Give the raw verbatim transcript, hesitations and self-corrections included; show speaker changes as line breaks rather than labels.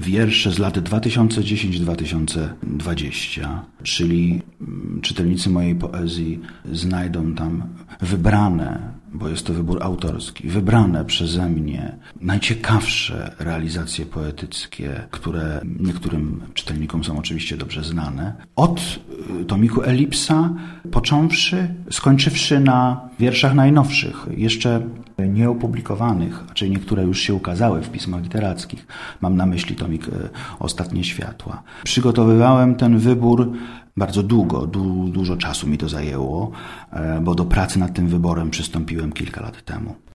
wiersze z lat dwa tysiące dziesiąty do dwa tysiące dwudziestego, czyli czytelnicy mojej poezji znajdą tam wybrane, bo jest to wybór autorski, wybrane przeze mnie najciekawsze realizacje poetyckie, które niektórym czytelnikom są oczywiście dobrze znane. Od tomiku Elipsa, począwszy, skończywszy na wierszach najnowszych, jeszcze nieopublikowanych, czyli niektóre już się ukazały w pismach literackich. Mam na myśli tomik Ostatnie światła. Przygotowywałem ten wybór bardzo długo, du, dużo czasu mi to zajęło, bo do pracy nad tym wyborem przystąpiłem kilka lat temu.